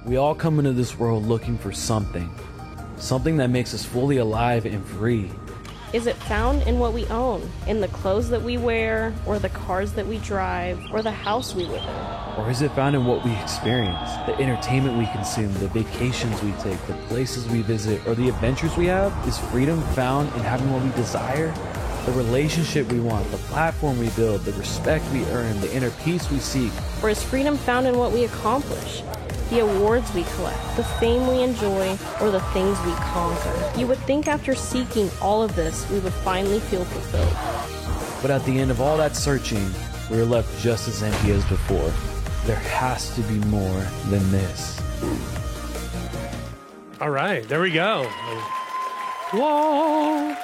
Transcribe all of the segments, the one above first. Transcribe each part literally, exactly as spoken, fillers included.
We all come into this world looking for something, something that makes us fully alive and free. Is it found in what we own, in the clothes that we wear, or the cars that we drive, or the house we live in? Or is it found in what we experience, the entertainment we consume, the vacations we take, the places we visit, or the adventures we have? Is freedom found in having what we desire? The relationship we want, the platform we build, the respect we earn, the inner peace we seek? Or is freedom found in what we accomplish? The awards we collect, the fame we enjoy, or the things we conquer? You would think after seeking all of this, we would finally feel fulfilled. But at the end of all that searching, we are left just as empty as before. There has to be more than this. All right, there we go. Whoa.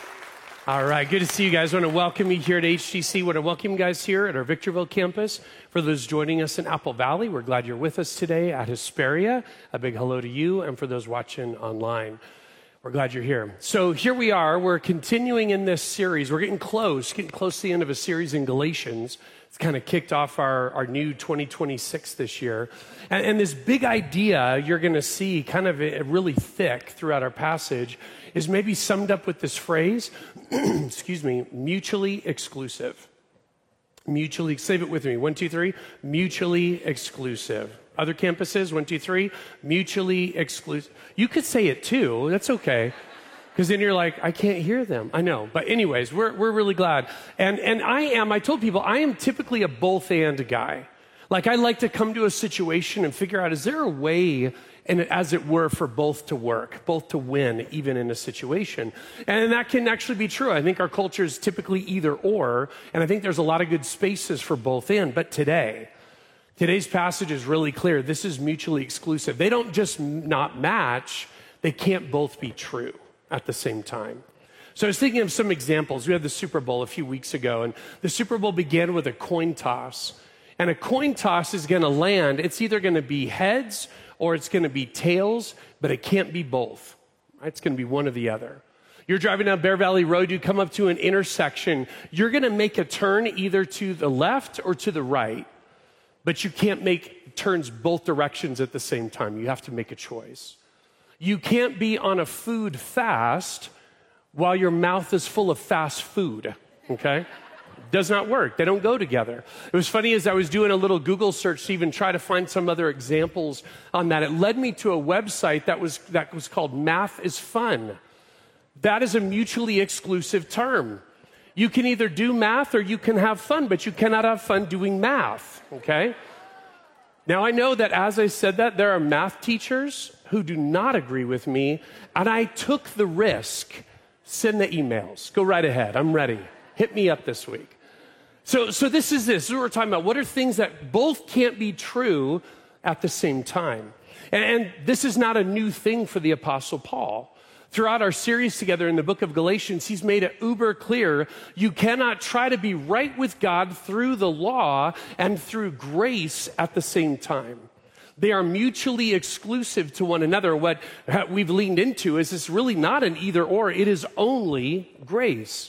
All right, good to see you guys. I want to welcome you here at H T C. I want to welcome you guys here at our Victorville campus. For those joining us in Apple Valley, we're glad you're with us today at Hesperia. A big hello to you, and for those watching online, we're glad you're here. So here we are. We're continuing in this series. We're getting close, getting close to the end of a series in Galatians. It's kind of kicked off our, our new twenty twenty-six this year. And, and this big idea you're going to see kind of really thick throughout our passage is maybe summed up with this phrase, excuse me, mutually exclusive. Mutually, save it with me, one, two, three, mutually exclusive. Other campuses, one, two, three, mutually exclusive. You could say it too, that's okay. Because then you're like, I can't hear them. I know. But anyways, we're we're really glad. And and I am, I told people, I am typically a both and guy. Like I like to come to a situation and figure out, is there a way, and as it were, for both to work, both to win, even in a situation? And that can actually be true. I think our culture is typically either or, and I think there's a lot of good spaces for both and. But today, today's passage is really clear. This is mutually exclusive. They don't just not match, they can't both be true at the same time. So I was thinking of some examples. We had the Super Bowl a few weeks ago, and the Super Bowl began with a coin toss. And a coin toss is going to land. It's either going to be heads or it's going to be tails, but it can't be both. Right? It's going to be one or the other. You're driving down Bear Valley Road, you come up to an intersection. You're going to make a turn either to the left or to the right, but you can't make turns both directions at the same time. You have to make a choice. You can't be on a food fast while your mouth is full of fast food, okay? Does not work. They don't go together. It was funny as I was doing a little Google search to even try to find some other examples on that. It led me to a website that was that was called Math is Fun. That is a mutually exclusive term. You can either do math or you can have fun, but you cannot have fun doing math, okay? Now, I know that as I said that, there are math teachers who do not agree with me, and I took the risk. Send the emails. Go right ahead. I'm ready. Hit me up this week. So, so this is this. This is what we're talking about. What are things that both can't be true at the same time? And, and this is not a new thing for the Apostle Paul. Throughout our series together in the book of Galatians, he's made it uber clear you cannot try to be right with God through the law and through grace at the same time. They are mutually exclusive to one another. What we've leaned into is it's really not an either or. It is only grace.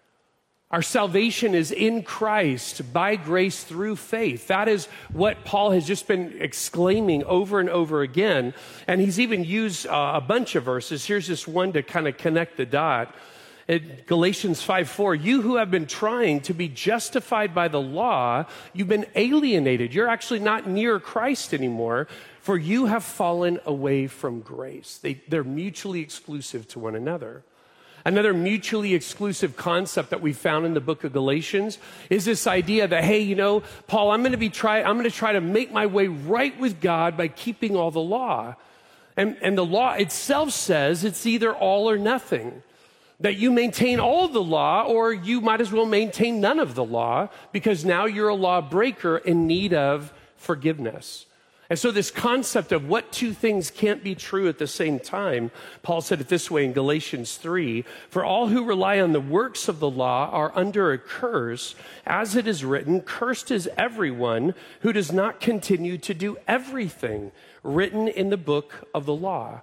Our salvation is in Christ by grace through faith. That is what Paul has just been exclaiming over and over again. And he's even used uh, a bunch of verses. Here's just one to kind of connect the dot. In Galatians five four, you who have been trying to be justified by the law, you've been alienated. You're actually not near Christ anymore, for you have fallen away from grace. They, they're mutually exclusive to one another. Another mutually exclusive concept that we found in the book of Galatians is this idea that, hey, you know, Paul, I'm going to be try, I'm going to try to make my way right with God by keeping all the law. And, and the law itself says it's either all or nothing. That you maintain all the law, or you might as well maintain none of the law, because now you're a lawbreaker in need of forgiveness. And so this concept of what two things can't be true at the same time, Paul said it this way in Galatians three, for all who rely on the works of the law are under a curse, as it is written, cursed is everyone who does not continue to do everything written in the book of the law.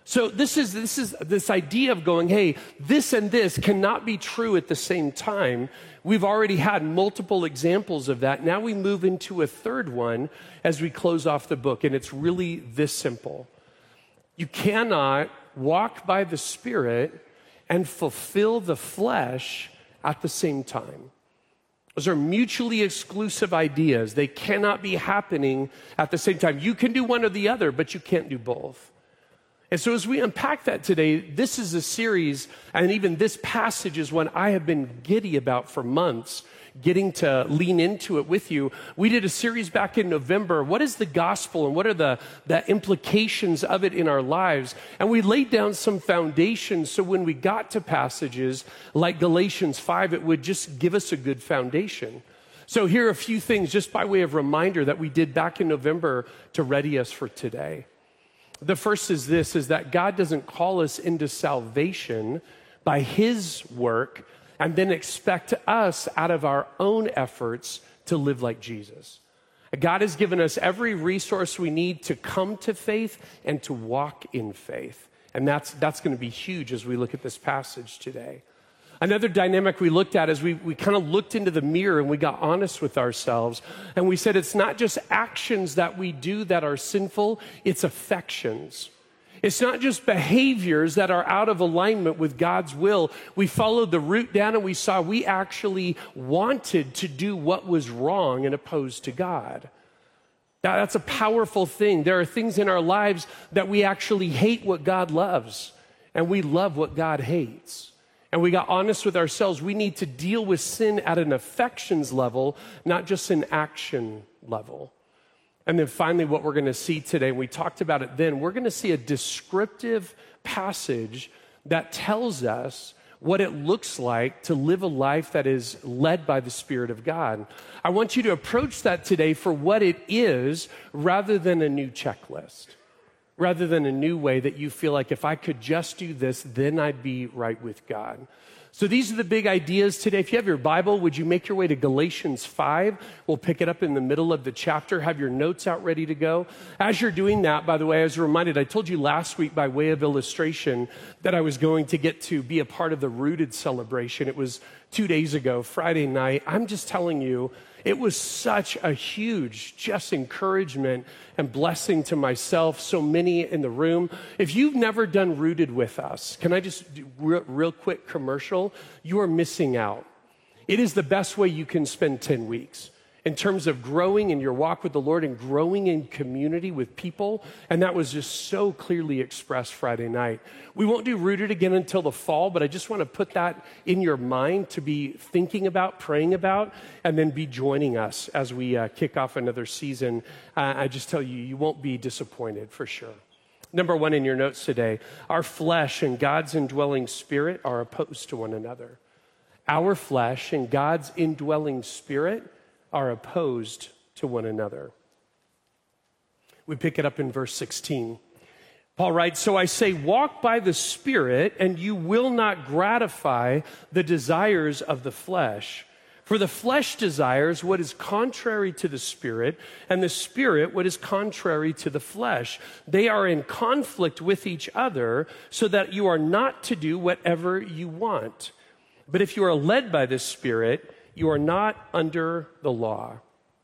So this is this is this idea of going, hey, this and this cannot be true at the same time. We've already had multiple examples of that. Now we move into a third one as we close off the book, and it's really this simple. You cannot walk by the Spirit and fulfill the flesh at the same time. Those are mutually exclusive ideas. They cannot be happening at the same time. You can do one or the other, but you can't do both. And so as we unpack that today, this is a series, and even this passage is one I have been giddy about for months, getting to lean into it with you. We did a series back in November. What is the gospel and what are the, the implications of it in our lives? And we laid down some foundations so when we got to passages like Galatians five, it would just give us a good foundation. So here are a few things just by way of reminder that we did back in November to ready us for today. The first is this, is that God doesn't call us into salvation by his work and then expect us out of our own efforts to live like Jesus. God has given us every resource we need to come to faith and to walk in faith. And that's, that's going to be huge as we look at this passage today. Another dynamic we looked at is we, we kind of looked into the mirror and we got honest with ourselves. And we said it's not just actions that we do that are sinful, it's affections. It's not just behaviors that are out of alignment with God's will. We followed the root down and we saw we actually wanted to do what was wrong and opposed to God. Now, that's a powerful thing. There are things in our lives that we actually hate what God loves, and we love what God hates. And we got honest with ourselves. We need to deal with sin at an affections level, not just an action level. And then finally, what we're going to see today, we talked about it then, we're going to see a descriptive passage that tells us what it looks like to live a life that is led by the Spirit of God. I want you to approach that today for what it is rather than a new checklist, rather than a new way that you feel like if I could just do this, then I'd be right with God. So these are the big ideas today. If you have your Bible, would you make your way to Galatians five? We'll pick it up in the middle of the chapter. Have your notes out ready to go. As you're doing that, by the way, I was reminded, I told you last week by way of illustration that I was going to get to be a part of the Rooted celebration. It was two days ago, Friday night. I'm just telling you, it was such a huge just encouragement and blessing to myself, so many in the room. If you've never done Rooted with us, can I just do real, real quick commercial? You are missing out. It is the best way you can spend ten weeks in terms of growing in your walk with the Lord and growing in community with people. And that was just so clearly expressed Friday night. We won't do Rooted again until the fall, but I just want to put that in your mind to be thinking about, praying about, and then be joining us as we uh, kick off another season. Uh, I just tell you, you won't be disappointed for sure. Number one in your notes today, our flesh and God's indwelling spirit are opposed to one another. Our flesh and God's indwelling spirit are opposed to one another. We pick it up in verse sixteen. Paul writes, "So I say, walk by the Spirit, and you will not gratify the desires of the flesh. For the flesh desires what is contrary to the Spirit, and the Spirit what is contrary to the flesh. They are in conflict with each other, so that you are not to do whatever you want. But if you are led by the Spirit, you are not under the law."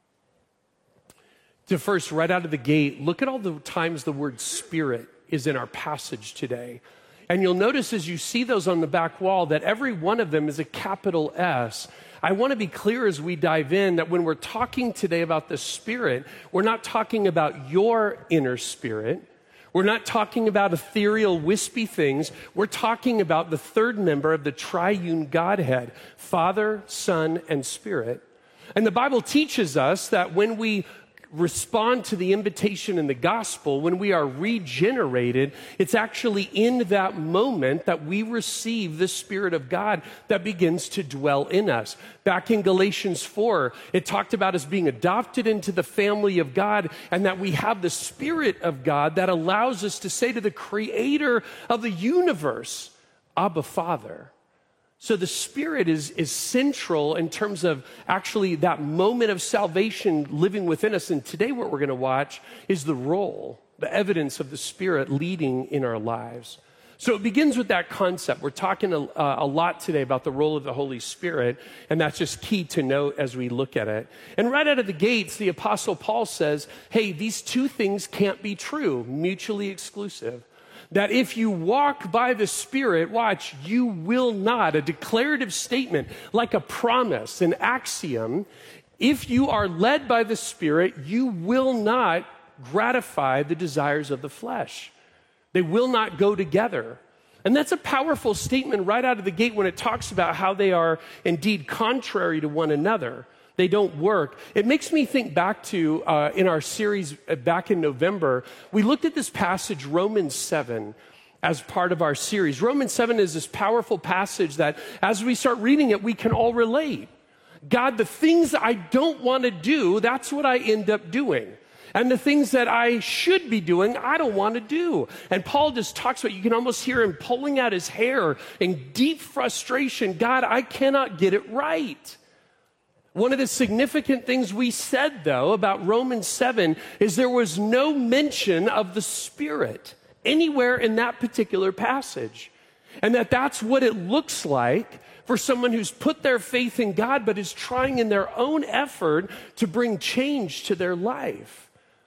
To first, right out of the gate, look at all the times the word Spirit is in our passage today. And you'll notice as you see those on the back wall that every one of them is a capital S. I want to be clear as we dive in that when we're talking today about the Spirit, we're not talking about your inner spirit. We're not talking about ethereal, wispy things. We're talking about the third member of the triune Godhead, Father, Son, and Spirit. And the Bible teaches us that when we respond to the invitation in the gospel, when we are regenerated, it's actually in that moment that we receive the Spirit of God that begins to dwell in us. Back in Galatians four, it talked about us being adopted into the family of God and that we have the Spirit of God that allows us to say to the Creator of the universe, Abba, Father. So the Spirit is, is central in terms of actually that moment of salvation living within us. And today what we're going to watch is the role the evidence of the Spirit leading in our lives. So it begins with that concept. We're talking a, uh, a lot today about the role of the Holy Spirit, and that's just key to note as we look at it. And right out of the gates, the Apostle Paul says, hey, these two things can't be true, mutually exclusive. That if you walk by the Spirit, watch, you will not, a declarative statement, like a promise, an axiom, if you are led by the Spirit, you will not gratify the desires of the flesh. They will not go together. And that's a powerful statement right out of the gate when it talks about how they are indeed contrary to one another. They don't work. It makes me think back to, uh, in our series back in November, we looked at this passage, Romans seven, as part of our series. Romans seven is this powerful passage that as we start reading it, we can all relate. God, the things I don't want to do, that's what I end up doing. And the things that I should be doing, I don't want to do. And Paul just talks about, you can almost hear him pulling out his hair in deep frustration. God, I cannot get it right. One of the significant things we said, though, about Romans seven is there was no mention of the Spirit anywhere in that particular passage. And that that's what it looks like for someone who's put their faith in God but is trying in their own effort to bring change to their life.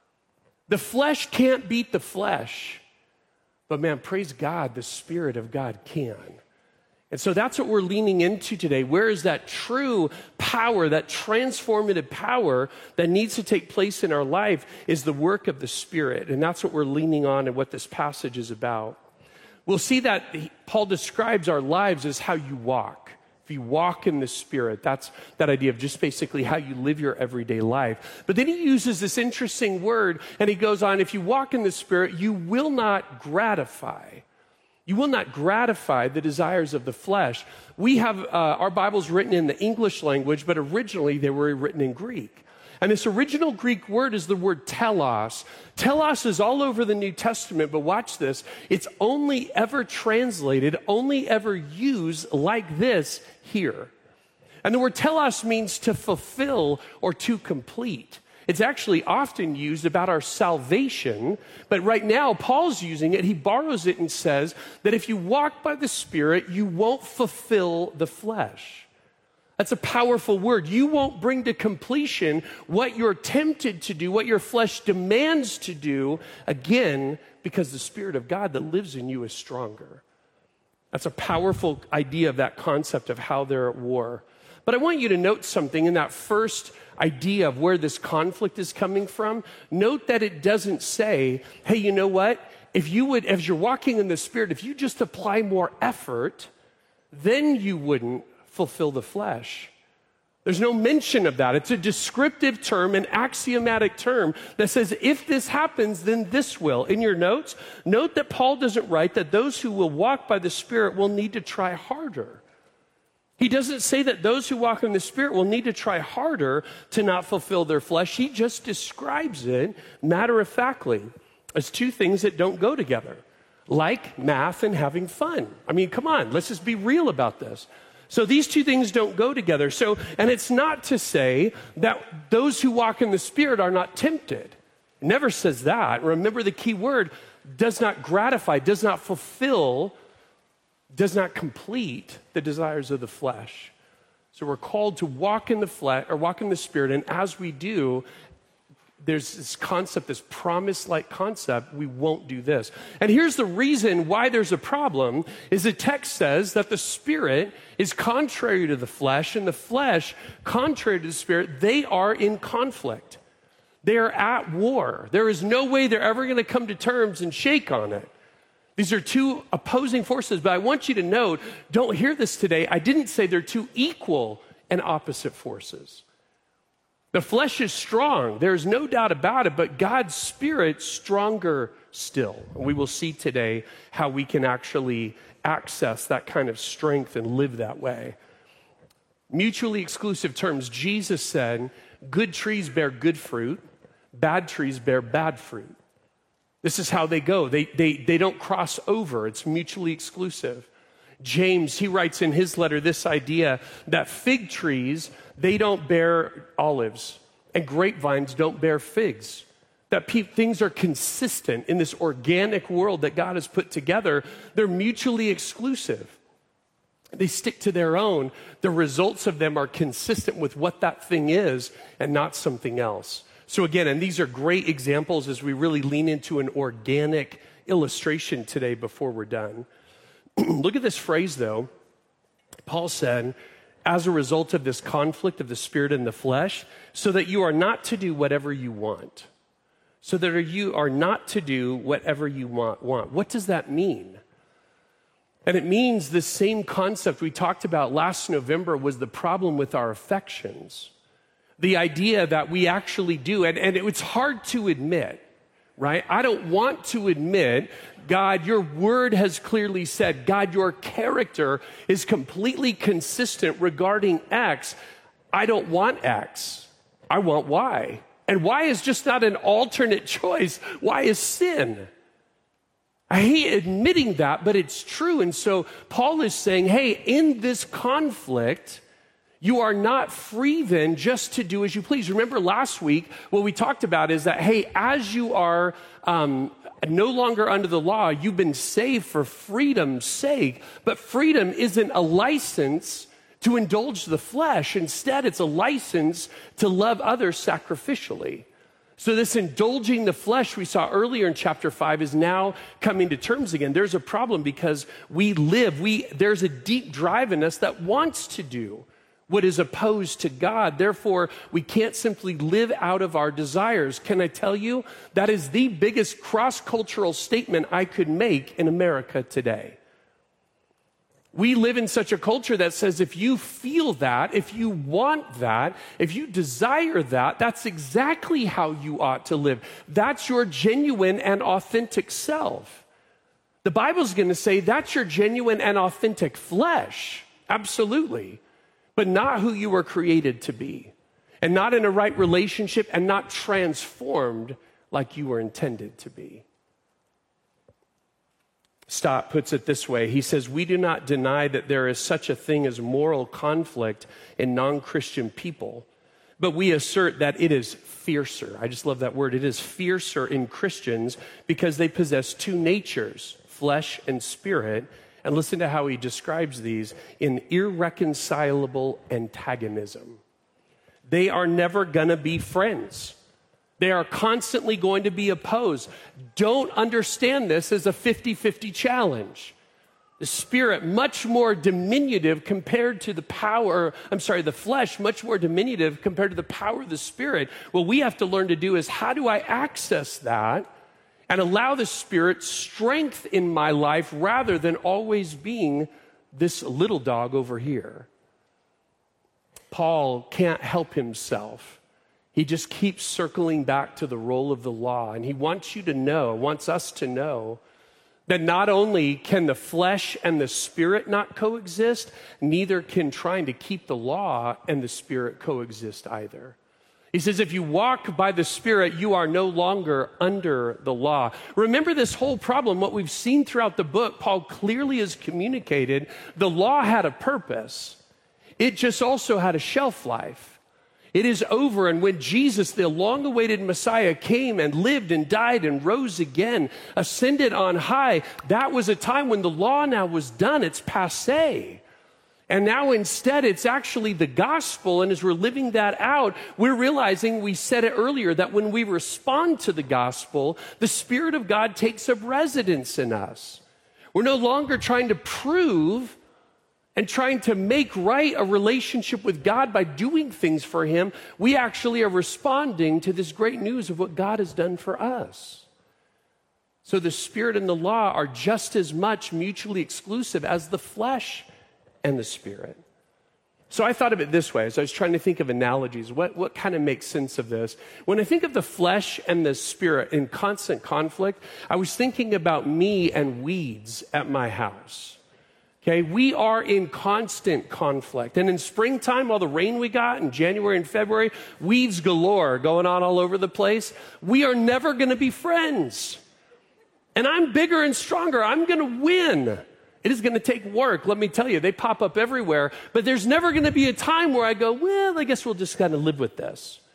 The flesh can't beat the flesh, but man, praise God, the Spirit of God can. And so that's what we're leaning into today. Where is that true power, that transformative power that needs to take place in our life is the work of the Spirit. And that's what we're leaning on and what this passage is about. We'll see that Paul describes our lives as how you walk. If you walk in the Spirit, that's that idea of just basically how you live your everyday life. But then he uses this interesting word, and he goes on, if you walk in the Spirit, you will not gratify. You will not gratify the desires of the flesh. We have uh, our Bibles written in the English language, but originally they were written in Greek. And this original Greek word is the word telos. Telos is all over the New Testament, but watch this. It's only ever translated, only ever used like this here. And the word telos means to fulfill or to complete. It's actually often used about our salvation, but right now Paul's using it. He borrows it and says that if you walk by the Spirit, you won't fulfill the flesh. That's a powerful word. You won't bring to completion what you're tempted to do, what your flesh demands to do, again, because the Spirit of God that lives in you is stronger. That's a powerful idea of that concept of how they're at war. But I want you to note something in that first idea of where this conflict is coming from. Note that it doesn't say, hey, you know what? If you would, as you're walking in the Spirit, if you just apply more effort, then you wouldn't fulfill the flesh. There's no mention of that. It's a descriptive term, an axiomatic term that says if this happens, then this will. In your notes, note that Paul doesn't write that those who will walk by the Spirit will need to try harder. He doesn't say that those who walk in the Spirit will need to try harder to not fulfill their flesh. He just describes it matter-of-factly as two things that don't go together, like math and having fun. I mean, come on, let's just be real about this. So these two things don't go together. So, and it's not to say that those who walk in the Spirit are not tempted. It never says that. Remember the key word, does not gratify, does not fulfill, does not complete the desires of the flesh. So we're called to walk in the flesh or walk in the Spirit, and as we do, there's this concept, this promise-like concept, we won't do this. And here's the reason why there's a problem, is the text says that the Spirit is contrary to the flesh, and the flesh, contrary to the Spirit, they are in conflict. They are at war. There is no way they're ever going to come to terms and shake on it. These are two opposing forces, but I want you to note, don't hear this today, I didn't say they're two equal and opposite forces. The flesh is strong, there's no doubt about it, but God's Spirit stronger still. And we will see today how we can actually access that kind of strength and live that way. Mutually exclusive terms. Jesus said, good trees bear good fruit, bad trees bear bad fruit. This is how they go. They, they, they don't cross over. It's mutually exclusive. James, he writes in his letter this idea that fig trees, they don't bear olives, and grapevines don't bear figs. that pe- things are consistent in this organic world that God has put together. They're mutually exclusive. They stick to their own. The results of them are consistent with what that thing is and not something else. So again, and these are great examples as we really lean into an organic illustration today before we're done. Look at this phrase though. Paul said, as a result of this conflict of the spirit and the flesh, so that you are not to do whatever you want. So that you are not to do whatever you want. want. What does that mean? And it means the same concept we talked about last November was the problem with our affections. The idea that we actually do, and, and it's hard to admit, right? I don't want to admit, God, your word has clearly said, God, your character is completely consistent regarding X. I don't want X. I want Y. And Y is just not an alternate choice. Y is sin. I hate admitting that, but it's true. And so Paul is saying, hey, in this conflict, you are not free then just to do as you please. Remember last week, what we talked about is that, hey, as you are um, no longer under the law, you've been saved for freedom's sake. But freedom isn't a license to indulge the flesh. Instead, it's a license to love others sacrificially. So this indulging the flesh we saw earlier in chapter five is now coming to terms again. There's a problem because we live, we there's a deep drive in us that wants to do what is opposed to God. Therefore, we can't simply live out of our desires. Can I tell you, that is the biggest cross-cultural statement I could make in America today. We live in such a culture that says if you feel that, if you want that, if you desire that, that's exactly how you ought to live. That's your genuine and authentic self. The Bible's going to say that's your genuine and authentic flesh. Absolutely. But not who you were created to be. And not in a right relationship and not transformed like you were intended to be. Stott puts it this way. He says, we do not deny that there is such a thing as moral conflict in non-Christian people, but we assert that it is fiercer. I just love that word. It is fiercer in Christians because they possess two natures, flesh and spirit. And listen to how he describes these in irreconcilable antagonism. They are never going to be friends. They are constantly going to be opposed. Don't understand this as a fifty-fifty challenge. The spirit, much more diminutive compared to the power, I'm sorry, the flesh, much more diminutive compared to the power of the spirit. What we have to learn to do is how do I access that and allow the Spirit strength in my life rather than always being this little dog over here. Paul can't help himself. He just keeps circling back to the role of the law. And he wants you to know, wants us to know, that not only can the flesh and the spirit not coexist, neither can trying to keep the law and the spirit coexist either. He says, if you walk by the Spirit, you are no longer under the law. Remember this whole problem, what we've seen throughout the book, Paul clearly has communicated the law had a purpose. It just also had a shelf life. It is over, and when Jesus, the long-awaited Messiah, came and lived and died and rose again, ascended on high, that was a time when the law now was done. It's passé. And now instead, it's actually the gospel, and as we're living that out, we're realizing, we said it earlier, that when we respond to the gospel, the Spirit of God takes up residence in us. We're no longer trying to prove and trying to make right a relationship with God by doing things for Him. We actually are responding to this great news of what God has done for us. So the Spirit and the law are just as much mutually exclusive as the flesh and the Spirit. So I thought of it this way as I was trying to think of analogies. What, what kind of makes sense of this? When I think of the flesh and the Spirit in constant conflict, I was thinking about me and weeds at my house. Okay, we are in constant conflict. And in springtime, all the rain we got in January and February, weeds galore going on all over the place. We are never going to be friends. And I'm bigger and stronger. I'm going to win. It is going to take work, let me tell you. They pop up everywhere. But there's never going to be a time where I go, well, I guess we'll just kind of live with this.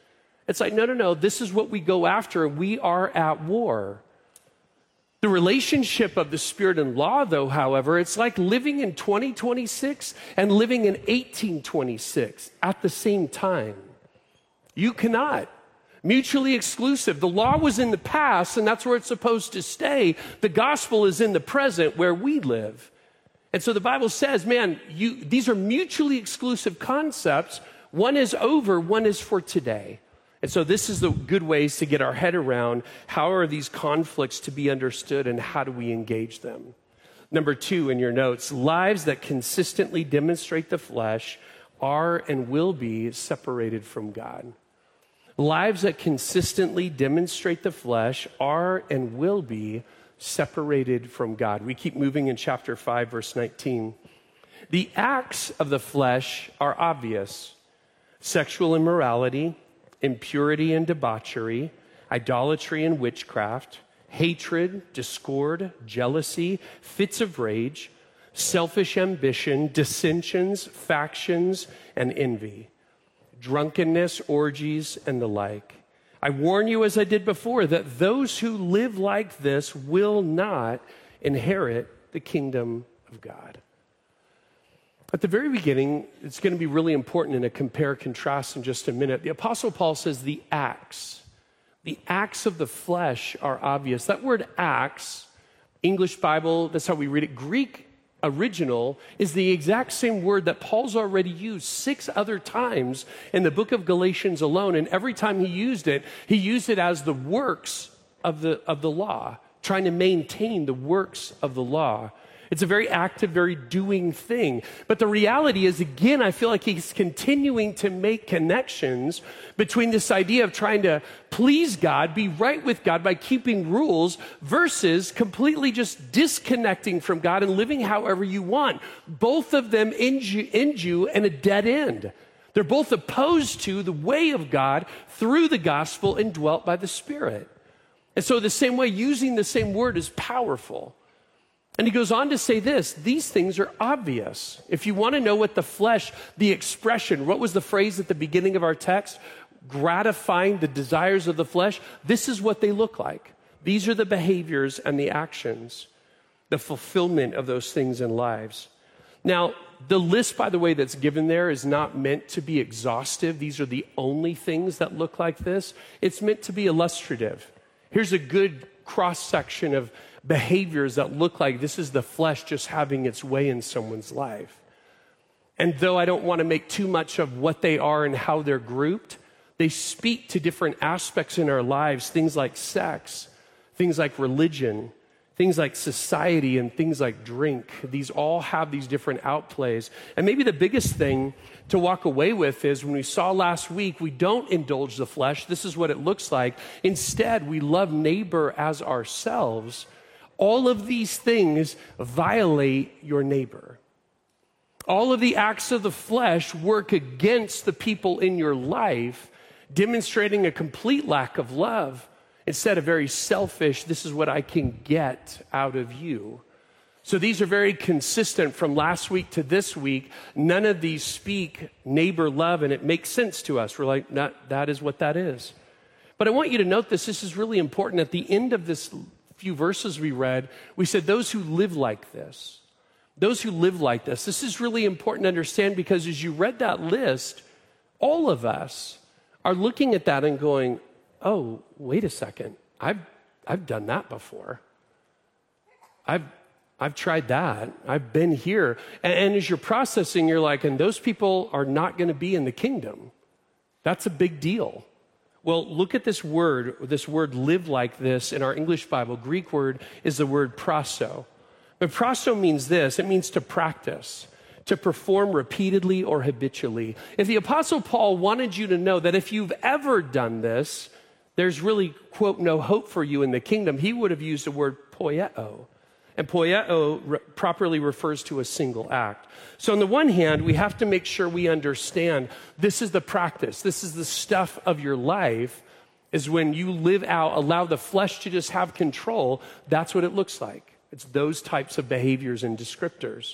It's like, no, no, no, this is what we go after. We are at war. The relationship of the Spirit and law, though, however, it's like living in twenty twenty-six and living in eighteen twenty-six at the same time. You cannot. Mutually exclusive. The law was in the past, and that's where it's supposed to stay. The gospel is in the present, where we live. And so the Bible says, man, you, these are mutually exclusive concepts. One is over, one is for today. And so this is the good ways to get our head around how are these conflicts to be understood and how do we engage them. Number two in your notes, lives that consistently demonstrate the flesh are and will be separated from God. Lives that consistently demonstrate the flesh are and will be separated from God. We keep moving in chapter five, verse nineteen. The acts of the flesh are obvious: sexual immorality, impurity and debauchery, idolatry and witchcraft, hatred, discord, jealousy, fits of rage, selfish ambition, dissensions, factions, and envy, drunkenness, orgies, and the like. I warn you, as I did before, that those who live like this will not inherit the kingdom of God. At the very beginning, it's going to be really important in a compare-contrast in just a minute. The Apostle Paul says the acts, the acts of the flesh are obvious. That word acts, English Bible, that's how we read it. Greek original is the exact same word that Paul's already used six other times in the book of Galatians alone. And every time he used it, he used it as the works of the, of the law, trying to maintain the works of the law. It's a very active, very doing thing. But the reality is, again, I feel like he's continuing to make connections between this idea of trying to please God, be right with God by keeping rules, versus completely just disconnecting from God and living however you want. Both of them end you, end you in a dead end. They're both opposed to the way of God through the gospel indwelt by the Spirit. And so the same way, using the same word is powerful. And he goes on to say this: these things are obvious. If you want to know what the flesh, the expression, what was the phrase at the beginning of our text? Gratifying the desires of the flesh. This is what they look like. These are the behaviors and the actions, the fulfillment of those things in lives. Now, the list, by the way, that's given there is not meant to be exhaustive. These are the only things that look like this. It's meant to be illustrative. Here's a good cross-section of behaviors that look like this is the flesh just having its way in someone's life. And though I don't want to make too much of what they are and how they're grouped, they speak to different aspects in our lives, things like sex, things like religion, things like society, and things like drink. These all have these different outplays. And maybe the biggest thing to walk away with is, when we saw last week, we don't indulge the flesh. This is what it looks like. Instead, we love neighbor as ourselves. All of these things violate your neighbor. All of the acts of the flesh work against the people in your life, demonstrating a complete lack of love. Instead of very selfish, this is what I can get out of you. So these are very consistent from last week to this week. None of these speak neighbor love, and it makes sense to us. We're like, that, that is what that is. But I want you to note this. This is really important. At the end of this few verses we read, we said those who live like this, those who live like this. This is really important to understand, because as you read that list, all of us are looking at that and going, oh, wait a second. I've, I've done that before. I've, I've tried that. I've been here. And, and as you're processing, you're like, and those people are not going to be in the kingdom. That's a big deal. Well, look at this word, this word live like this in our English Bible. Greek word is the word praso. But praso means this: it means to practice, to perform repeatedly or habitually. If the Apostle Paul wanted you to know that if you've ever done this, there's really, quote, no hope for you in the kingdom, he would have used the word poieo. And poieo re- properly refers to a single act. So on the one hand, we have to make sure we understand this is the practice. This is the stuff of your life, is when you live out, allow the flesh to just have control. That's what it looks like. It's those types of behaviors and descriptors.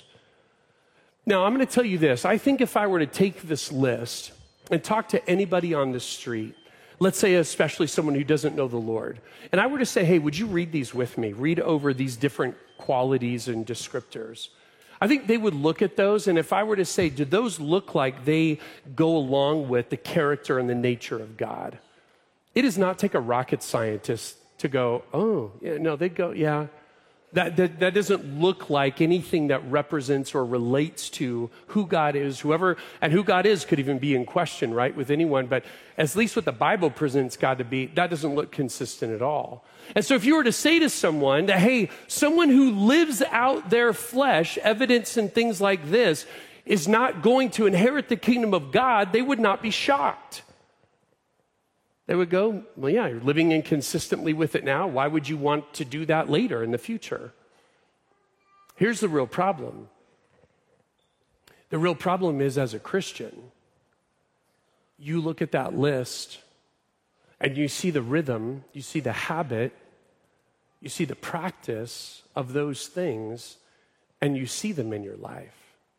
Now, I'm going to tell you this. I think if I were to take this list and talk to anybody on the street, Let's say especially someone who doesn't know the Lord. And I were to say, hey, would you read these with me? Read over these different qualities and descriptors. I think they would look at those, and if I were to say, do those look like they go along with the character and the nature of God? It does not take a rocket scientist to go, oh, yeah, no, they go, yeah. That, that, that doesn't look like anything that represents or relates to who God is, whoever, and who God is could even be in question, right, with anyone. But at least what the Bible presents God to be, that doesn't look consistent at all. And so if you were to say to someone that, hey, someone who lives out their flesh, evidence in things like this, is not going to inherit the kingdom of God, they would not be shocked. They would go, well, yeah, you're living inconsistently with it now. Why would you want to do that later in the future? Here's the real problem. The real problem is, as a Christian, you look at that list and you see the rhythm, you see the habit, you see the practice of those things, and you see them in your life.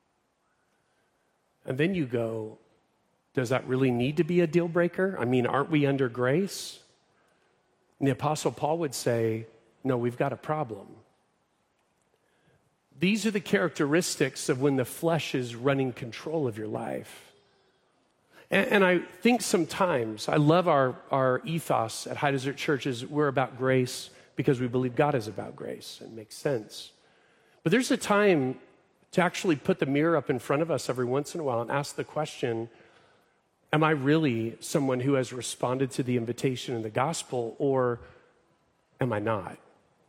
And then you go, does that really need to be a deal breaker? I mean, aren't we under grace? And the Apostle Paul would say, no, we've got a problem. These are the characteristics of when the flesh is running control of your life. And, and I think sometimes, I love our, our ethos at High Desert Church is we're about grace because we believe God is about grace. It makes sense. But there's a time to actually put the mirror up in front of us every once in a while and ask the question, am I really someone who has responded to the invitation in the gospel, or am I not?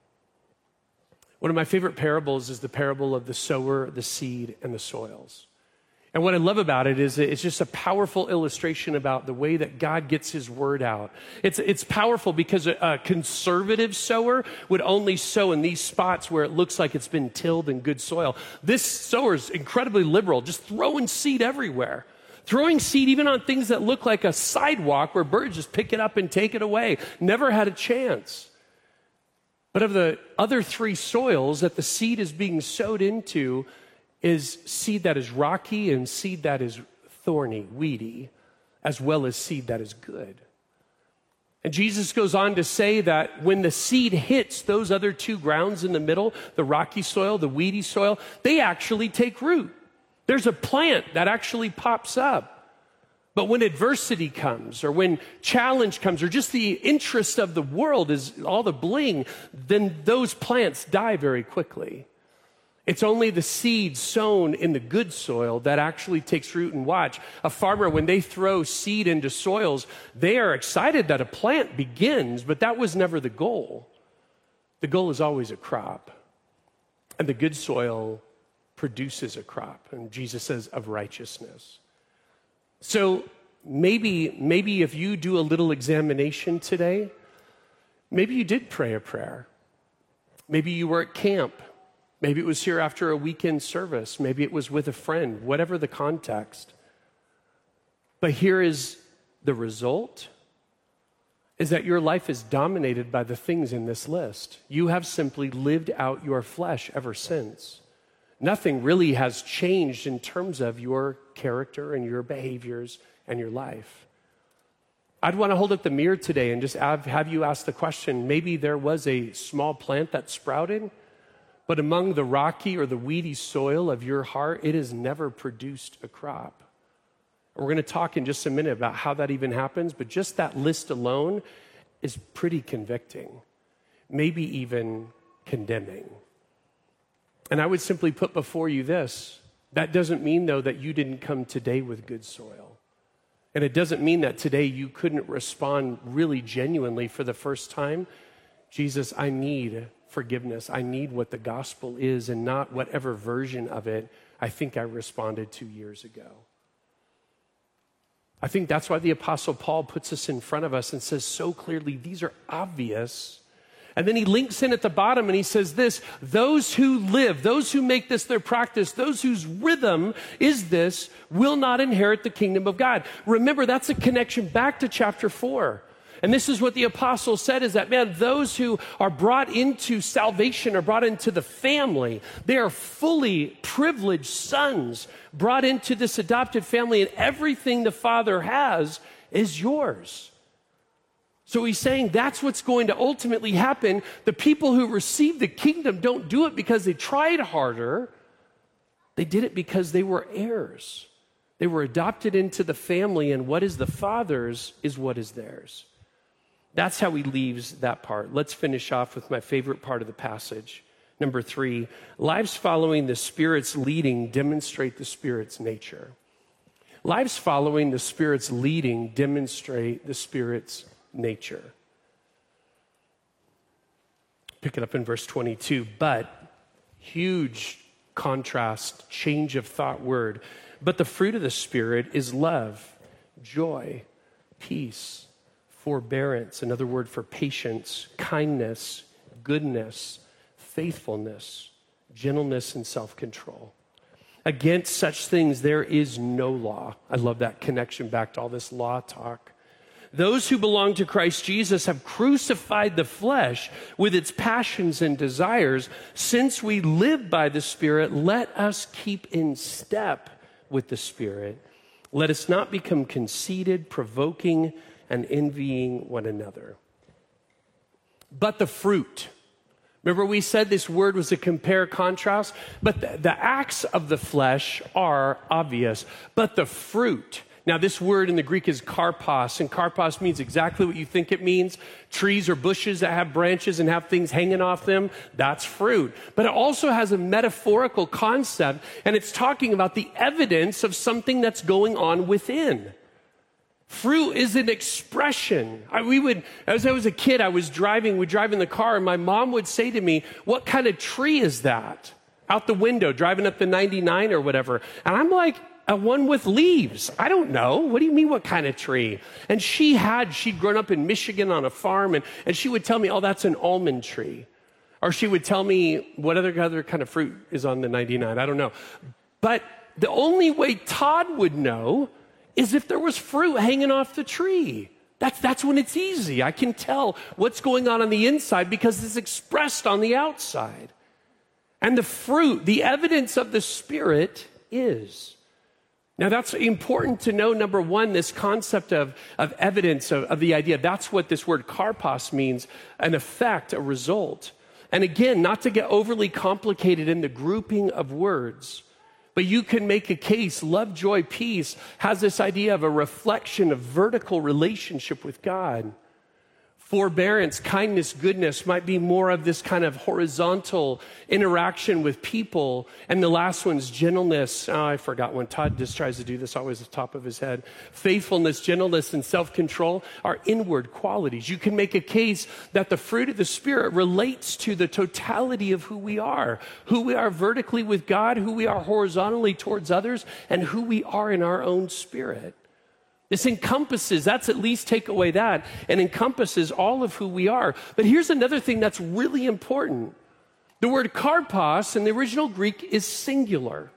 One of my favorite parables is the parable of the sower, the seed, and the soils. And what I love about it is it's just a powerful illustration about the way that God gets his word out. It's, it's powerful because a, a conservative sower would only sow in these spots where it looks like it's been tilled in good soil. This sower is incredibly liberal, just throwing seed everywhere. Throwing seed even on things that look like a sidewalk where birds just pick it up and take it away. Never had a chance. But of the other three soils that the seed is being sowed into is seed that is rocky and seed that is thorny, weedy, as well as seed that is good. And Jesus goes on to say that when the seed hits those other two grounds in the middle, the rocky soil, the weedy soil, they actually take root. There's a plant that actually pops up. But when adversity comes, or when challenge comes, or just the interest of the world is all the bling, then those plants die very quickly. It's only the seed sown in the good soil that actually takes root. And watch, a farmer, when they throw seed into soils, they are excited that a plant begins, but that was never the goal. The goal is always a crop. And the good soil produces a crop, and Jesus says, of righteousness. So maybe, maybe if you do a little examination today, maybe you did pray a prayer. Maybe you were at camp. Maybe it was here after a weekend service. Maybe it was with a friend, whatever the context. But here is the result, is that your life is dominated by the things in this list. You have simply lived out your flesh ever since. Nothing really has changed in terms of your character and your behaviors and your life. I'd want to hold up the mirror today and just have, have you ask the question, maybe there was a small plant that sprouted, but among the rocky or the weedy soil of your heart, it has never produced a crop. And we're going to talk in just a minute about how that even happens, but just that list alone is pretty convicting, maybe even condemning. And I would simply put before you this. That doesn't mean, though, that you didn't come today with good soil. And it doesn't mean that today you couldn't respond really genuinely for the first time. Jesus, I need forgiveness. I need what the gospel is and not whatever version of it I think I responded two years ago. I think that's why the Apostle Paul puts this in front of us and says so clearly, these are obvious. And then he links in at the bottom and he says this, those who live, those who make this their practice, those whose rhythm is this, will not inherit the kingdom of God. Remember, that's a connection back to chapter four. And this is what the apostle said is that, man, those who are brought into salvation are brought into the family. They are fully privileged sons brought into this adopted family, and everything the Father has is yours. So he's saying that's what's going to ultimately happen. The people who receive the kingdom don't do it because they tried harder. They did it because they were heirs. They were adopted into the family, and what is the Father's is what is theirs. That's how he leaves that part. Let's finish off with my favorite part of the passage. Number three, lives following the Spirit's leading demonstrate the Spirit's nature. Lives following the Spirit's leading demonstrate the Spirit's nature. Pick it up in verse twenty-two. But, huge contrast, change of thought word. But the fruit of the Spirit is love, joy, peace, forbearance, another word for patience, kindness, goodness, faithfulness, gentleness, and self-control. Against such things there is no law. I love that connection back to all this law talk. Those who belong to Christ Jesus have crucified the flesh with its passions and desires. Since we live by the Spirit, let us keep in step with the Spirit. Let us not become conceited, provoking, and envying one another. But the fruit. Remember we said this word was a compare contrast, but the, the acts of the flesh are obvious, but the fruit. Now this word in the Greek is karpos, and karpos means exactly what you think it means. Trees or bushes that have branches and have things hanging off them, that's fruit. But it also has a metaphorical concept, and it's talking about the evidence of something that's going on within. Fruit is an expression. I, we would, as I was a kid, I was driving, we'd drive in the car, and my mom would say to me, "What kind of tree is that?" Out the window, driving up the ninety-nine or whatever. And I'm like, "A one with leaves." I don't know. What do you mean, what kind of tree? And she had, she'd grown up in Michigan on a farm, and, and she would tell me, "Oh, that's an almond tree." Or she would tell me, what other, other kind of fruit is on the ninety-nine? I don't know. But the only way Todd would know is if there was fruit hanging off the tree. That's, that's when it's easy. I can tell what's going on on the inside because it's expressed on the outside. And the fruit, the evidence of the Spirit is. Now that's important to know, number one, this concept of, of evidence, of, of the idea. That's what this word karpos means, an effect, a result. And again, not to get overly complicated in the grouping of words, but you can make a case, love, joy, peace has this idea of a reflection of vertical relationship with God. Forbearance, kindness, goodness might be more of this kind of horizontal interaction with people. And the last one's gentleness. Oh, I forgot one. Todd just tries to do this always at the top of his head. Faithfulness, gentleness, and self-control are inward qualities. You can make a case that the fruit of the Spirit relates to the totality of who we are. Who we are vertically with God, who we are horizontally towards others, and who we are in our own spirit. This encompasses, that's at least take away that, and encompasses all of who we are. But here's another thing that's really important. The word karpos in the original Greek is singular.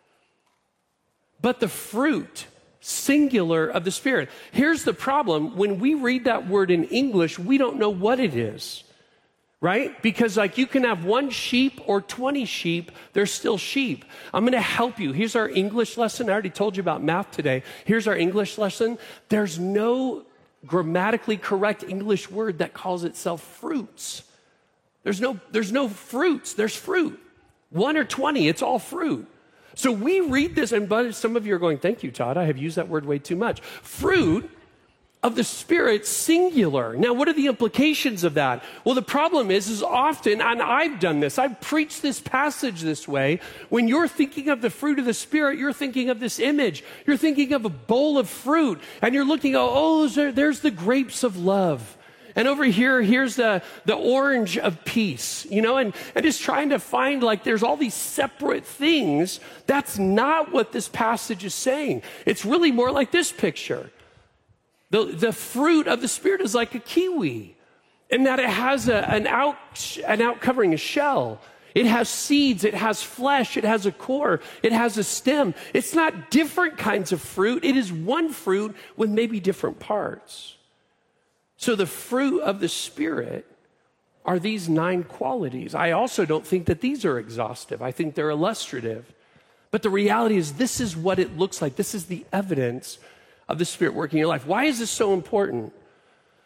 But the fruit, singular of the Spirit. Here's the problem. When we read that word in English, we don't know what it is. Right? Because like you can have one sheep or twenty sheep, they're still sheep. I'm going to help you. Here's our English lesson. I already told you about math today. Here's our English lesson. There's no grammatically correct English word that calls itself fruits. There's no, there's no fruits. There's fruit. One or twenty, it's all fruit. So we read this, and but some of you are going, "Thank you, Todd. I have used that word way too much." Fruit of the Spirit, singular. Now, what are the implications of that? Well, the problem is, is often, and I've done this, I've preached this passage this way, when you're thinking of the fruit of the Spirit, you're thinking of this image. You're thinking of a bowl of fruit, and you're looking, oh, oh there's the grapes of love. And over here, here's the, the orange of peace, you know, and, and just trying to find like there's all these separate things. That's not what this passage is saying. It's really more like this picture. The, the fruit of the Spirit is like a kiwi in that it has a, an, out, an out covering, a shell. It has seeds, it has flesh, it has a core, it has a stem. It's not different kinds of fruit. It is one fruit with maybe different parts. So the fruit of the Spirit are these nine qualities. I also don't think that these are exhaustive. I think they're illustrative. But the reality is this is what it looks like. This is the evidence of the Spirit working in your life. Why is this so important?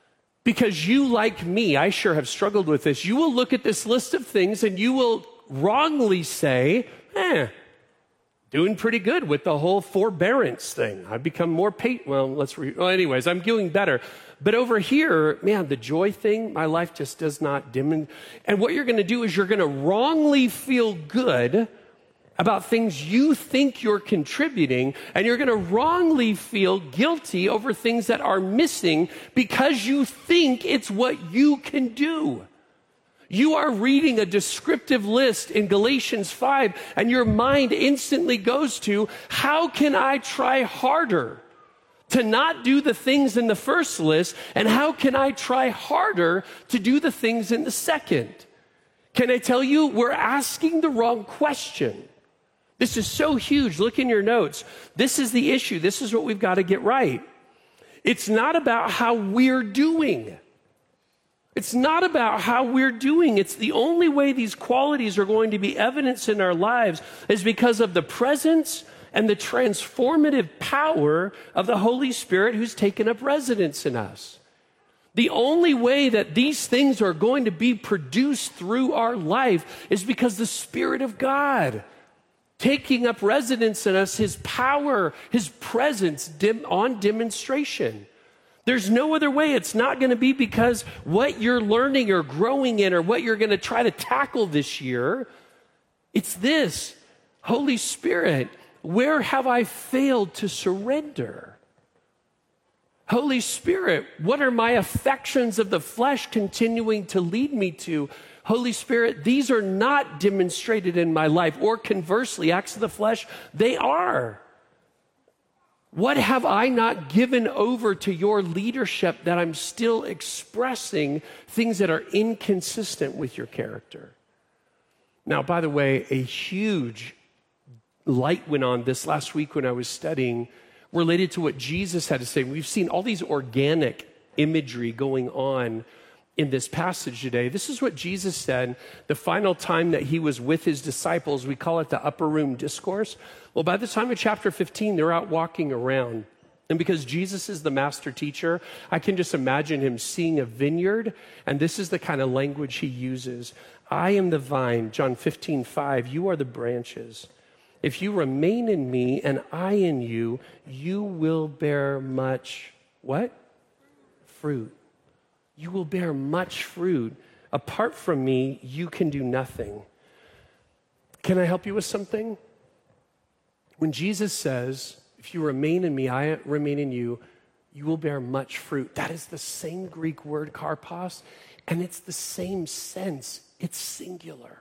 Because you, like me, I sure have struggled with this. You will look at this list of things and you will wrongly say, eh, doing pretty good with the whole forbearance thing. I've become more patient. Well, let's re- well, anyways, I'm doing better. But over here, man, the joy thing, my life just does not dim. And what you're going to do is you're going to wrongly feel good about things you think you're contributing, and you're going to wrongly feel guilty over things that are missing because you think it's what you can do. You are reading a descriptive list in Galatians five, and your mind instantly goes to, how can I try harder to not do the things in the first list, and how can I try harder to do the things in the second? Can I tell you, we're asking the wrong question. This is so huge. Look in your notes. This is the issue. This is what we've got to get right. It's not about how we're doing. It's not about how we're doing. It's the only way these qualities are going to be evidence in our lives is because of the presence and the transformative power of the Holy Spirit who's taken up residence in us. The only way that these things are going to be produced through our life is because the Spirit of God taking up residence in us, his power, his presence dim, on demonstration. There's no other way. It's not going to be because what you're learning or growing in or what you're going to try to tackle this year. It's this, Holy Spirit, where have I failed to surrender? Holy Spirit, what are my affections of the flesh continuing to lead me to? Holy Spirit, these are not demonstrated in my life, or conversely, acts of the flesh, they are. What have I not given over to your leadership that I'm still expressing things that are inconsistent with your character? Now, by the way, a huge light went on this last week when I was studying related to what Jesus had to say. We've seen all these organic imagery going on in this passage today. This is what Jesus said the final time that he was with his disciples. We call it the upper room discourse. Well, by the time of chapter fifteen, they're out walking around. And because Jesus is the master teacher, I can just imagine him seeing a vineyard. And this is the kind of language he uses. I am the vine, John fifteen five. You are the branches. If you remain in me and I in you, you will bear much, what? Fruit. You will bear much fruit. Apart from me, you can do nothing. Can I help you with something? When Jesus says, if you remain in me, I remain in you, you will bear much fruit. That is the same Greek word, karpos, and it's the same sense. It's singular.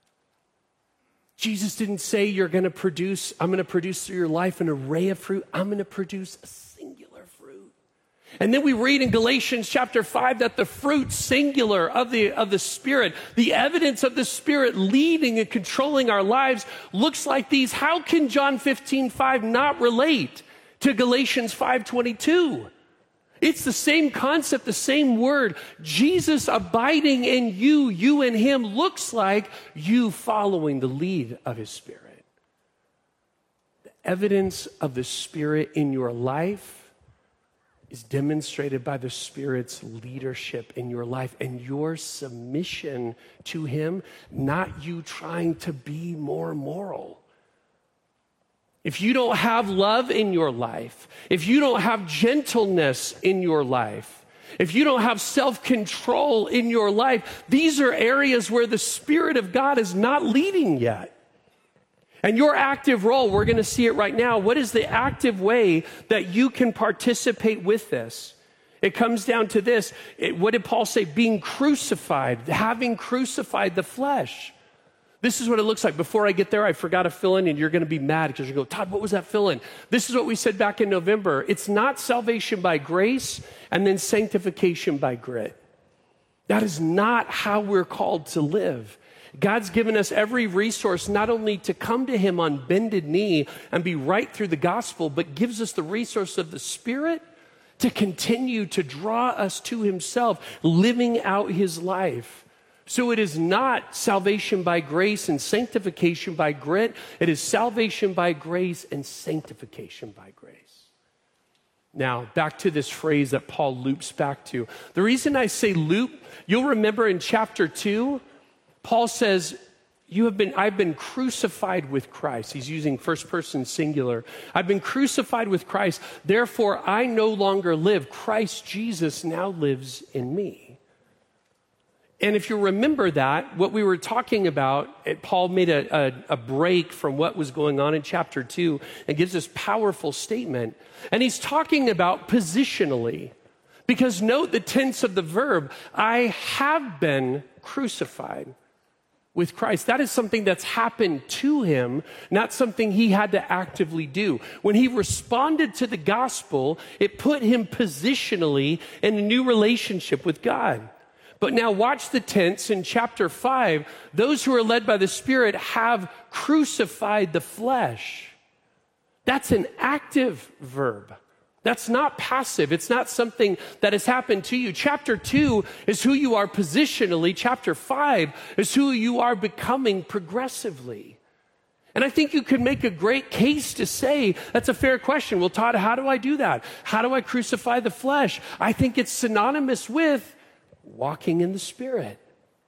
Jesus didn't say you're going to produce, I'm going to produce through your life an array of fruit. I'm going to produce a singular fruit. And then we read in Galatians chapter five that the fruit singular of the, of the Spirit, the evidence of the Spirit leading and controlling our lives looks like these. How can John fifteen five not relate to Galatians five twenty-two? It's the same concept, the same word. Jesus abiding in you, you in him, looks like you following the lead of his Spirit. The evidence of the Spirit in your life is demonstrated by the Spirit's leadership in your life and your submission to him, not you trying to be more moral. If you don't have love in your life, if you don't have gentleness in your life, if you don't have self-control in your life, these are areas where the Spirit of God is not leading yet. And your active role, we're going to see it right now. What is the active way that you can participate with this? It comes down to this. It, what did Paul say? Being crucified, having crucified the flesh. This is what it looks like. Before I get there, I forgot to fill in, and you're going to be mad because you go, Todd, what was that fill in? This is what we said back in November. It's not salvation by grace and then sanctification by grit. That is not how we're called to live. God's given us every resource not only to come to him on bended knee and be right through the gospel, but gives us the resource of the Spirit to continue to draw us to himself, living out his life. So it is not salvation by grace and sanctification by grit. It is salvation by grace and sanctification by grace. Now, back to this phrase that Paul loops back to. The reason I say loop, you'll remember in chapter two, Paul says, You have been, I've been crucified with Christ. He's using first person singular. I've been crucified with Christ. Therefore, I no longer live. Christ Jesus now lives in me. And if you remember that, what we were talking about, Paul made a, a, a break from what was going on in chapter two and gives this powerful statement. And he's talking about positionally. Because note the tense of the verb, I have been crucified with Christ. That is something that's happened to him, not something he had to actively do. When he responded to the gospel, it put him positionally in a new relationship with God. But now watch the tense in chapter five. Those who are led by the Spirit have crucified the flesh. That's an active verb. That's not passive. It's not something that has happened to you. Chapter two is who you are positionally. Chapter five is who you are becoming progressively. And I think you could make a great case to say, that's a fair question. Well, Todd, how do I do that? How do I crucify the flesh? I think it's synonymous with walking in the Spirit.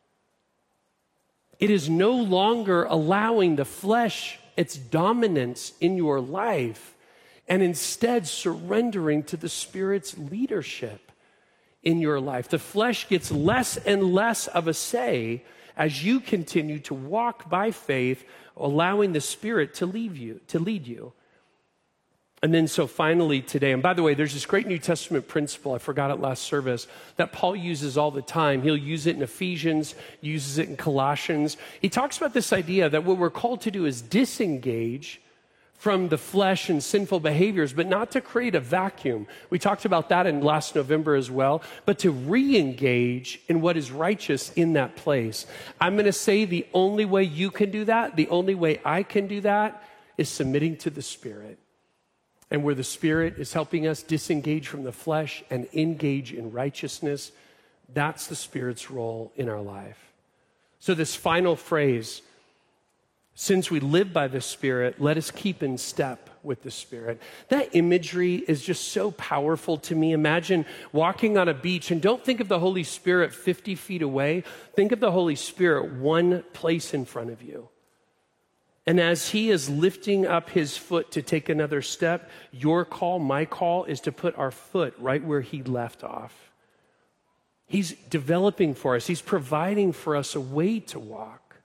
It is no longer allowing the flesh its dominance in your life, and instead surrendering to the Spirit's leadership in your life. The flesh gets less and less of a say as you continue to walk by faith, allowing the Spirit to lead you, to lead you. And then so finally today, and by the way, there's this great New Testament principle, I forgot it last service, that Paul uses all the time. He'll use it in Ephesians, uses it in Colossians. He talks about this idea that what we're called to do is disengage from the flesh and sinful behaviors, but not to create a vacuum. We talked about that in last November as well, but to re-engage in what is righteous in that place. I'm going to say the only way you can do that, the only way I can do that, is submitting to the Spirit. And where the Spirit is helping us disengage from the flesh and engage in righteousness, that's the Spirit's role in our life. So this final phrase, since we live by the Spirit, let us keep in step with the Spirit. That imagery is just so powerful to me. Imagine walking on a beach, and don't think of the Holy Spirit fifty feet away. Think of the Holy Spirit one place in front of you. And as he is lifting up his foot to take another step, your call, my call, is to put our foot right where he left off. He's developing for us. He's providing for us a way to walk.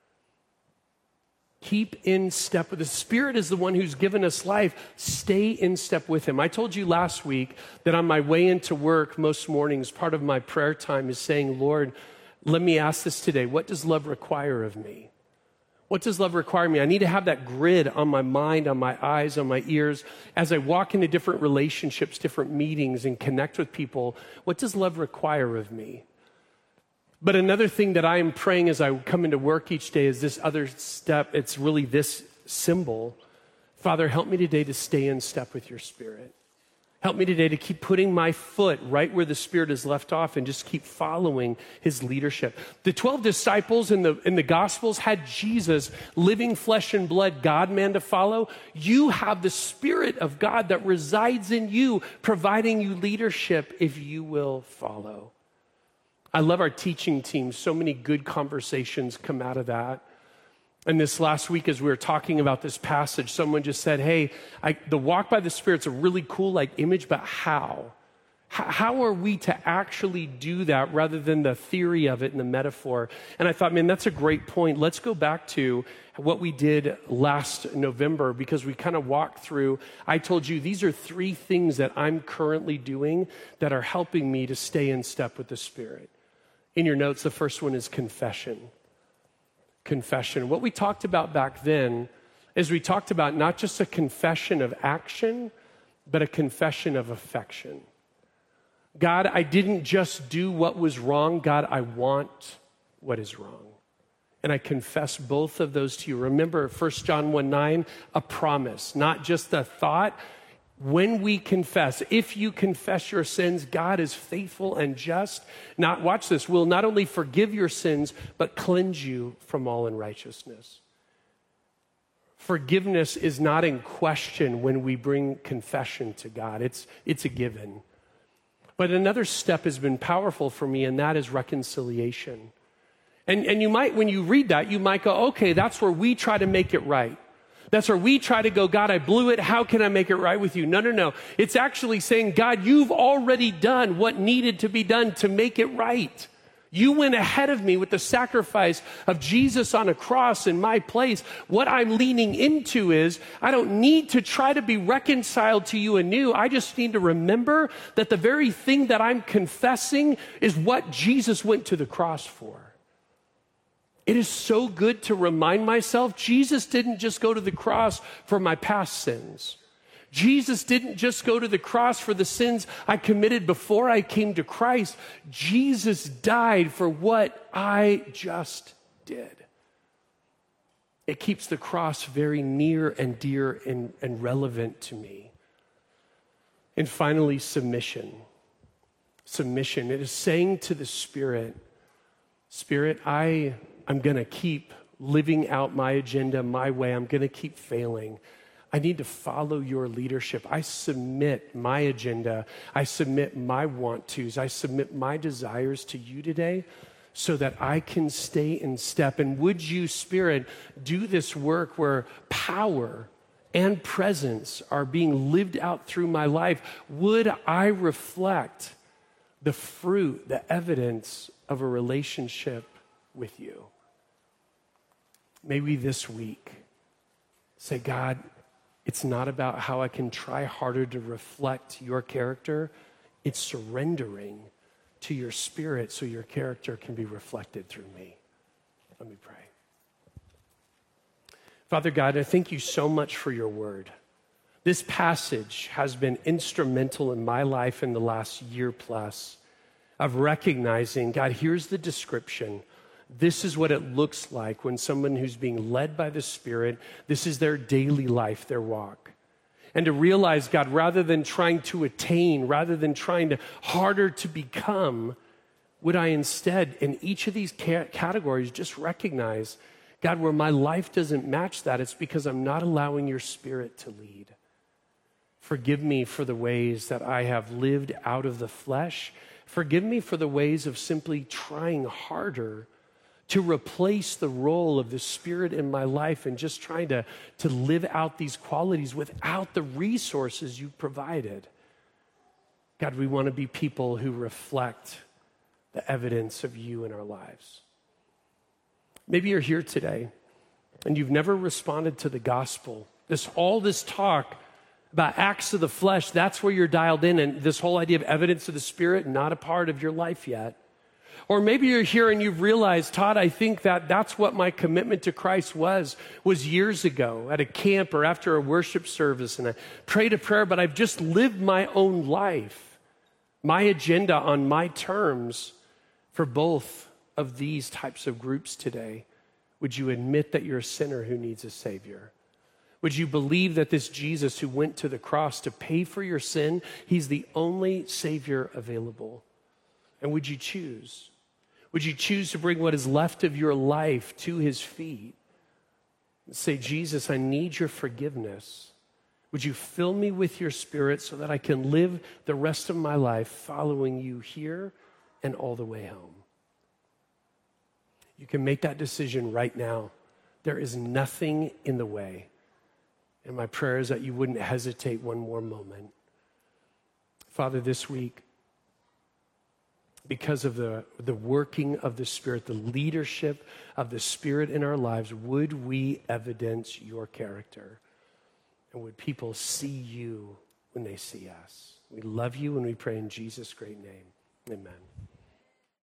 Keep in step with the Spirit is the one who's given us life. Stay in step with him. I told you last week that on my way into work most mornings, part of my prayer time is saying, Lord, let me ask this today. What does love require of me? What does love require me? I need to have that grid on my mind, on my eyes, on my ears. As I walk into different relationships, different meetings, and connect with people, what does love require of me? But another thing that I am praying as I come into work each day is this other step. It's really this symbol. Father, help me today to stay in step with your Spirit. Help me today to keep putting my foot right where the Spirit is left off and just keep following his leadership. The twelve disciples in the, in the Gospels had Jesus, living flesh and blood, God-man to follow. You have the Spirit of God that resides in you, providing you leadership if you will follow. I love our teaching team. So many good conversations come out of that. And this last week, as we were talking about this passage, someone just said, hey, I, the walk by the Spirit's a really cool like image, but how? H- how are we to actually do that rather than the theory of it and the metaphor? And I thought, man, that's a great point. Let's go back to what we did last November, because we kind of walked through, I told you, these are three things that I'm currently doing that are helping me to stay in step with the Spirit. In your notes, the first one is confession. Confession. What we talked about back then is we talked about not just a confession of action, but a confession of affection. God, I didn't just do what was wrong. God, I want what is wrong. And I confess both of those to you. Remember, First John one nine, a promise, not just a thought. When we confess, if you confess your sins, God is faithful and just. Not, watch this, will not only forgive your sins, but cleanse you from all unrighteousness. Forgiveness is not in question when we bring confession to God. It's, it's a given. But another step has been powerful for me, and that is reconciliation. And, and you might, when you read that, you might go, okay, that's where we try to make it right. That's where we try to go, God, I blew it. How can I make it right with you? No, no, no. It's actually saying, God, you've already done what needed to be done to make it right. You went ahead of me with the sacrifice of Jesus on a cross in my place. What I'm leaning into is I don't need to try to be reconciled to you anew. I just need to remember that the very thing that I'm confessing is what Jesus went to the cross for. It is so good to remind myself, Jesus didn't just go to the cross for my past sins. Jesus didn't just go to the cross for the sins I committed before I came to Christ. Jesus died for what I just did. It keeps the cross very near and dear and, and relevant to me. And finally, submission. Submission. It is saying to the Spirit, Spirit, I, I'm going to keep living out my agenda my way. I'm going to keep failing. I need to follow your leadership. I submit my agenda. I submit my want-tos. I submit my desires to you today so that I can stay in step. And would you, Spirit, do this work where power and presence are being lived out through my life? Would I reflect the fruit, the evidence of a relationship with you? Maybe this week, say, God, it's not about how I can try harder to reflect your character. It's surrendering to your Spirit so your character can be reflected through me. Let me pray. Father God, I thank you so much for your word. This passage has been instrumental in my life in the last year plus of recognizing, God, here's the description. This is what it looks like when someone who's being led by the Spirit, this is their daily life, their walk. And to realize, God, rather than trying to attain, rather than trying to harder to become, would I instead, in each of these ca- categories, just recognize, God, where my life doesn't match that, it's because I'm not allowing your Spirit to lead. Forgive me for the ways that I have lived out of the flesh. Forgive me for the ways of simply trying harder to replace the role of the Spirit in my life and just trying to, to live out these qualities without the resources you provided. God, we want to be people who reflect the evidence of you in our lives. Maybe you're here today and you've never responded to the gospel. This, all this talk about acts of the flesh, that's where you're dialed in, and this whole idea of evidence of the Spirit, not a part of your life yet. Or maybe you're here and you've realized, Todd, I think that that's what my commitment to Christ was, was years ago at a camp or after a worship service. And I prayed a prayer, but I've just lived my own life, my agenda on my terms for both of these types of groups today. Would you admit that you're a sinner who needs a Savior? Would you believe that this Jesus who went to the cross to pay for your sin, he's the only Savior available? And would you choose? Would you choose to bring what is left of your life to his feet and say, Jesus, I need your forgiveness. Would you fill me with your Spirit so that I can live the rest of my life following you here and all the way home? You can make that decision right now. There is nothing in the way. And my prayer is that you wouldn't hesitate one more moment. Father, this week, because of the, the working of the Spirit, the leadership of the Spirit in our lives, would we evidence your character? And would people see you when they see us? We love you and we pray in Jesus' great name. Amen.